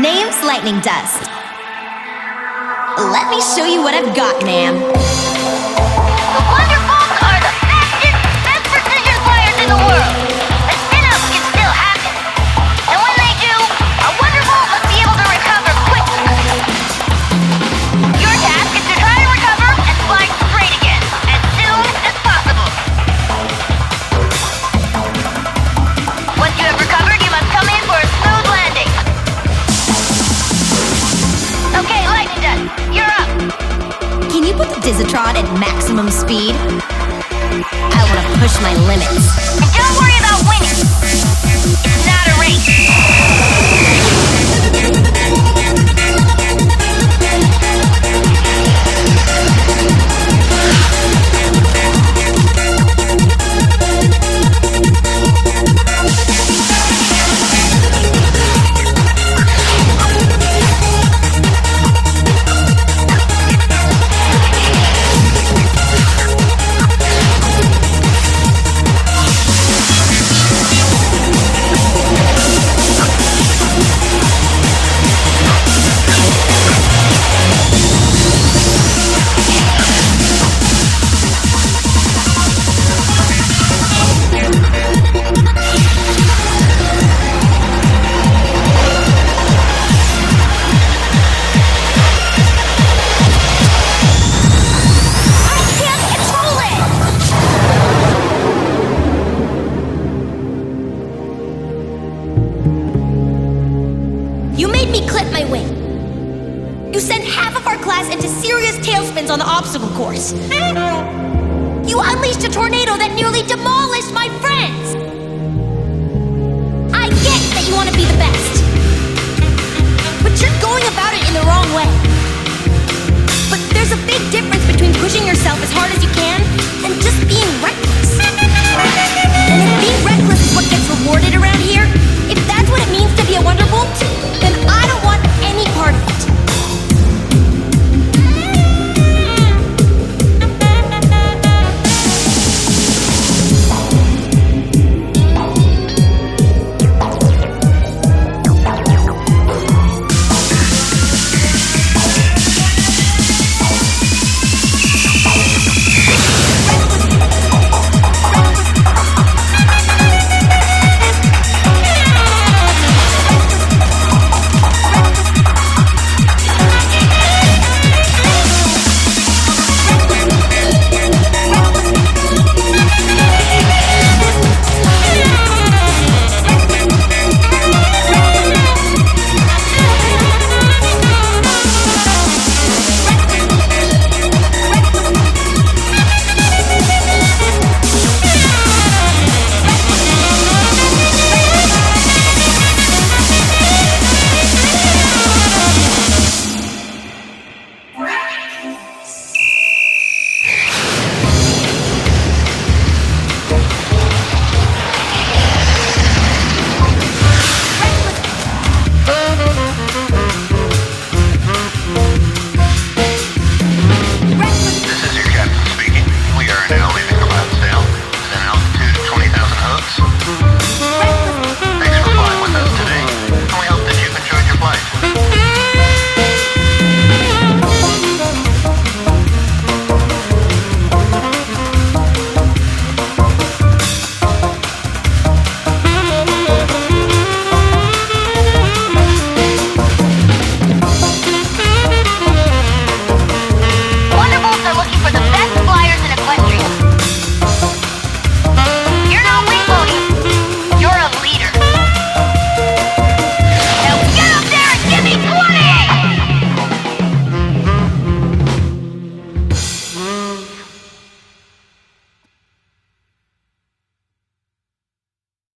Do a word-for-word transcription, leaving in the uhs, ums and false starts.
Name's Lightning Dust. Let me show you what I've got, ma'am. The Wonderfalls are the fastest, best precision flyers in the world. A spin-up can still happen. And when they do, a Wonderfall must be able to recover quickly. Your task is to try to recover and fly straight again, as soon as possible. Once you have recovered, you must come in for a smooth landing. Okay, Lightning Dust, you're up. Can you put the Dizzatron at maximum speed? I want to push my limits. And don't worry about winning. It's not a race. You made me clip my wing. You sent half of our class into serious tailspins on the obstacle course. You unleashed a tornado that nearly demolished my friends. I get that you want to be the best, but you're going about it in the wrong way. But there's a big difference between pushing yourself as hard as you can and just being reckless. And if being reckless is what gets rewarded around here, if that's what it means to be a Wonderbolt,